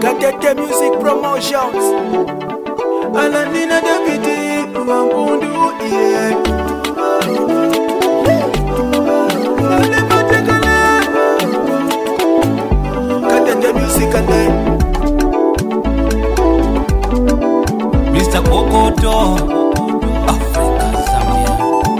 Katete Music Promotions. Alanina Deputy Wampundu, yeah. Katete Music and Mr. Kokoto, Africa, Zambia.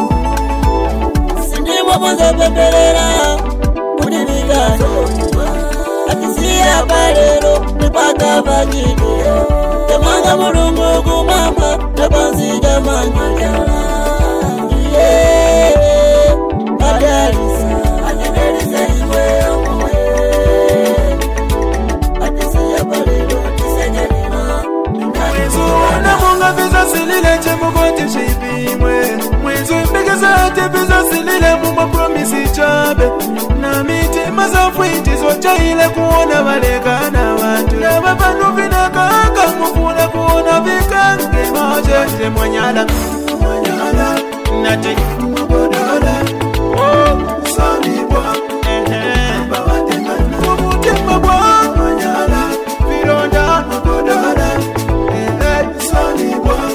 Sindiwa mwanza pepelera, kudivikazo. Akisiya palero, nipaka vajidi. Temanga mulungu kumamba, nepanzija manyanja. Yeah, adarisa, adarisa iwe omwe. Akisiya palero, tisenyalina. Mwezuona munga visa silile chemugoti shibimwe. Mwezu mbigeza ate visa silile mumba promisi chabe. Na miti mazafwiti zochaile kuona balekana bantu. Yaba panu vinaka mufuna kuona vikange majeje mwanyala. Mwanyala nati mbodola. Oh, sanibwa. Babatengana. Mubutimba bwa mwanyala. Vironda mbodola. Sanibwa.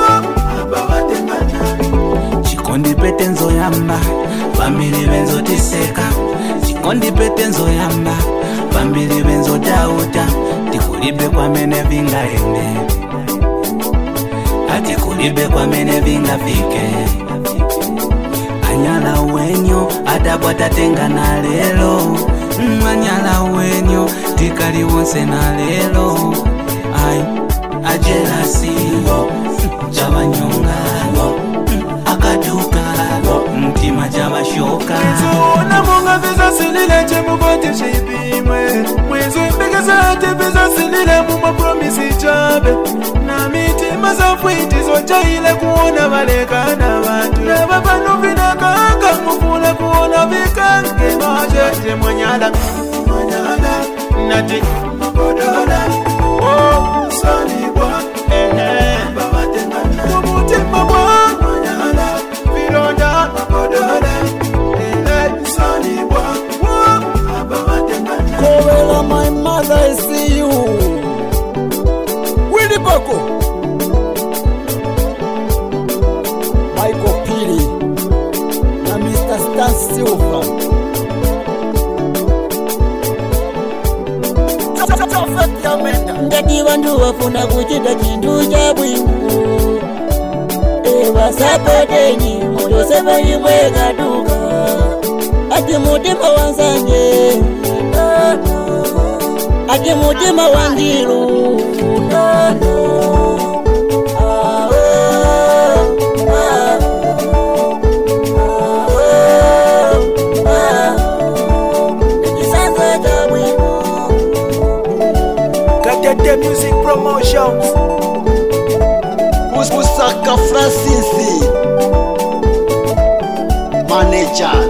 Babatengana. Chikondi pete nzoyamba, family benzo tiseka. Chikondi pete nzoyamba, family benzo dauta. Tikulibe kwa mene vinga ende, ati kulibe kwa mene vinga vike. Anyala wenyo, adabwa tatenga na lelo. Anyala wenyo, tikali wonse na lelo. Ay, ajelasi, jabanyongalo, akaduka, mtima jabashoka. Mwezuona munga visa silile chemugoti shibimwe. Mwezu mbigeza ate visa silile mumba promisi chabe. Na miti mazafwiti zochaile kuona balekana bantu. Yaba panu vinaka mufuna kuona vikange majeje mwanyala. Mwanyala nati mbodola. Oh, sanibwa. Babatengana. Mubutimba bwa mwanyala. Vironda mbodola. Sanibwa. Babatengana. Kowela, my mother, I see you. Willy Boko, Michael Pili, na Mr. Stan Silva. Ngati vantu wafuna kuchita chintu cha bwino, vasapoteni moyo sevaimwe kaduka. Ati mutima wanzanje, ati mutima wandiru. Katete Music Promotions. Musaka Francis Manager